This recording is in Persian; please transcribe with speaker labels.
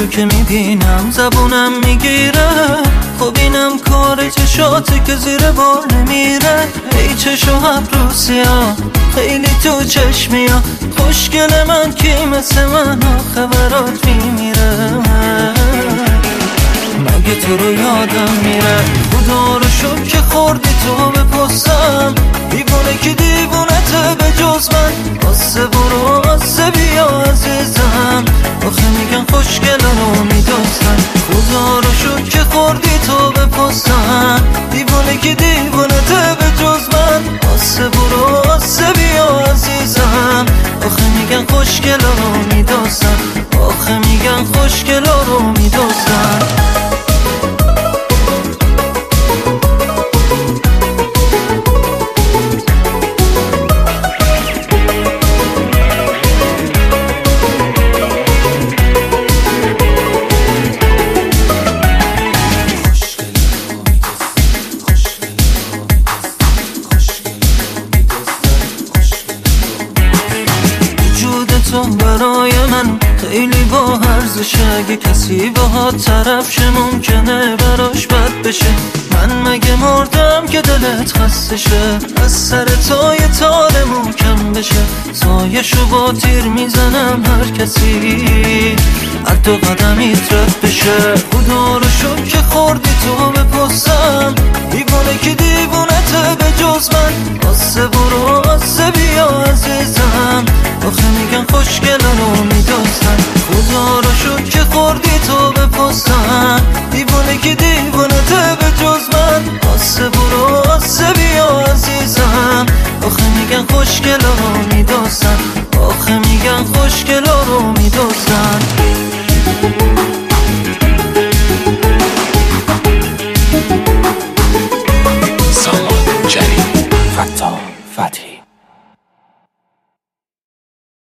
Speaker 1: تو که میبینم زبونم میگیره، خب اینم کار چشاته که زیر بار نمیره. ای چشو ابرو سیاه خیلی تو چشمیا، خوشگل من کی مثل من آخه برات میمیره. مگه تو رو یادم میره خدا رو شکر که خوردی تو به پستم، دیوونه که دیوونته به جز من. آسه برو آسه بیا عزیزم، آخه میگن خوشگل رو میدوزن. خدا رو شکر که خوردی تو به پستم، دیوونه که دیوونته به جز من. آسه برو آسه بیا عزیزم، آخه میگن خوشگل رو میدوزن، آخه میگن خوشگل رو میدوزن. تو برای من خیلی با ارزشه، اگه کسی باهات طرف شه ممکنه براش بد بشه. من مگه مردم که دلت خسته شه، از سر تو یه تار محکم بشه. سایشو با تیر میزنم هر کسی از دو قدمیت رد بشه. خدا رو شکر که خوردی تو به پستم، دیوونه که دیوونته به جز من. آسه برو آسه بیا عزیزم، آخه میگن خوشگل رو میدوزن. خدا رو شکر که خوردی تو به پستم، دیوونه که دیوونته به جز من. آسه برو آسه بیا عزیزم، آخه میگن خوشگل رو میدوزن، آخه میگن خوشگل رو میدوزن.
Speaker 2: سامان جلیلی، فتا فتحی.